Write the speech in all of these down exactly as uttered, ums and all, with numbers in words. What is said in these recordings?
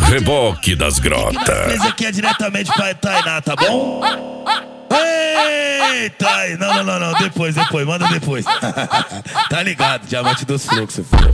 Reboque das Grotas. Esse aqui é diretamente pra Tainá, tá bom? Eita, não, não, não, não, depois, depois, manda depois. Tá ligado, diamante dos fluxos, filho.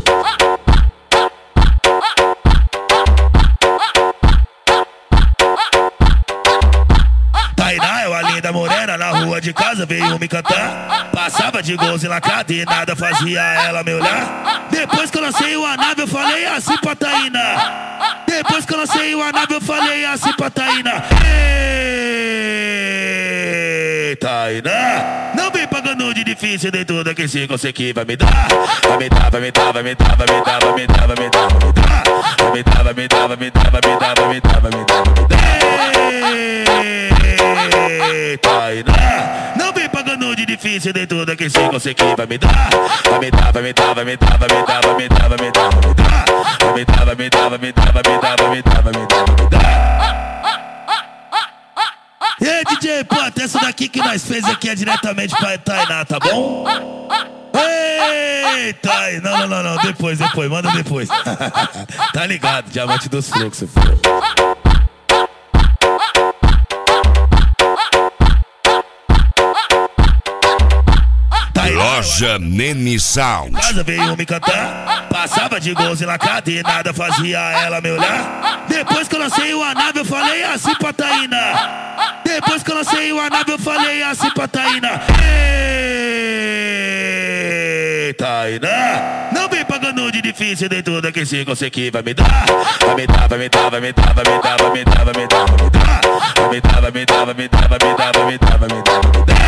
Tainá é uma linda morena, na rua de casa veio me cantar. Passava de gozo enlacada e nada fazia ela me olhar. Depois que eu lancei o anave eu falei assim pra Tainá. Depois que eu lancei o anave eu falei assim pra Tainá. Ei, Tainá, não vem pagando de difícil de tudo que se conseguir vai me dar. Vai me dar, vai me dar, vai me dar, vai me dar, vai me dar, vai me dar, vai me dar. Vai me dar, vai me dar, vai me dar, vai me dar, vai me dar, vai me dar, vai me dar. Ei, Tainá, não vem pagando de difícil de tudo que se conseguir vai me dar. Vai me dar, vai me dar, vai me dar, vai me dar, vai me dar, vai me dar, vai me dar. Vai me dar, vai me dar, vai me dar, vai me dar, vai me dar, vai me dar, vai me dar. E aí, D J, pô, até essa daqui que nós fez aqui é diretamente pra Tainá, tá bom? Eita, não, não, não, não, depois, depois, manda depois. Tá ligado, diamante dos fluxos, filho. Loja Nene Sound. Casa veio me cantar. Passava de gozo enlacada e nada fazia ela me olhar. Depois que eu lancei o anave eu falei assim pra Tainá. Depois que eu lancei o anave eu falei assim pra Tainá. Ei, Tainá, não vem pagando de difícil de tudo que se conseguir vai me dar. Vai me dar, vai me dar, vai me dar, vai me dar, vai me dar, vai me dar, vai me dar. Vai me dar, vai me dar, vai me dar, vai me dar, vai me dar, vai me dar, vai me dar.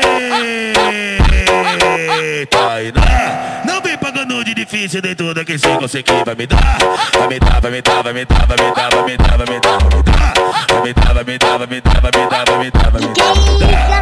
Ei, Tainá, não vem pagando de difícil de tudo que se conseguir vai me dar. Vai me dar, vai me dar, vai me dar, vai me dar, vai me dar, vai me dar, vai me dar. Vai me dar, vai me dar, vai me dar, vai me dar, vai me dar, vai me dar.